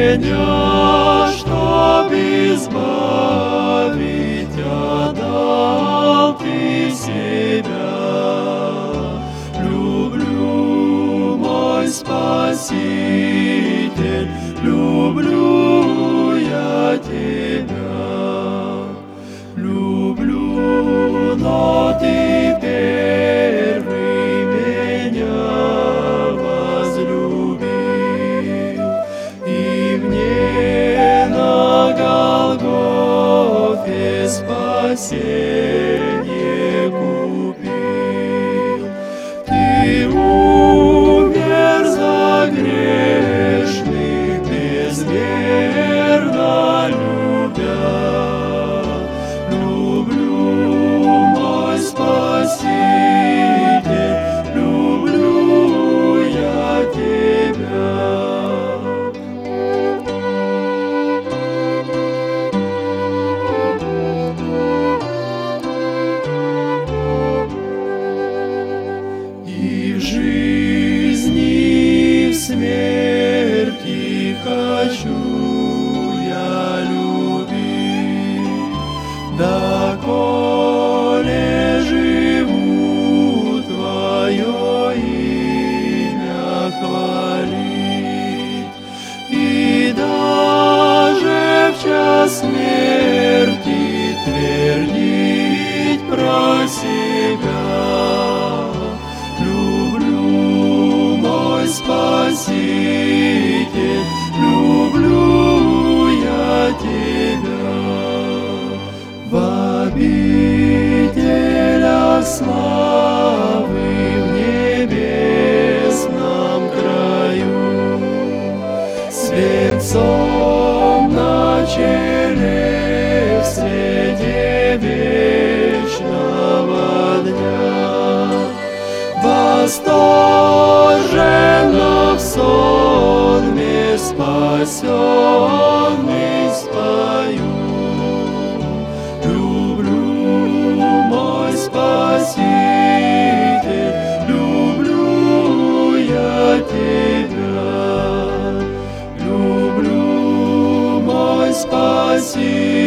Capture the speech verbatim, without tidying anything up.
меня, чтоб избавить, отдал Ты себя. Люблю, мой Спаситель, люблю я Тебя. Люблю, но Ты первый меня возлюбил, и мне на Голгофе спасение купил. Ты умер за грешных, безмерно любя. Спаситель, люблю я Тебя. И в жизни, и в смерти хочу я любить, доколе живу Твое имя хвалить, и даже в час смерти твердить про себя. Люблю, мой Спаситель, люблю я Тебя. В обителях славы в небесном краю, святцом на челе в свете вечного дня, восторженно в сонме спасенный спою. Спаситель, люблю я Тебя. Люблю, мой Спаситель.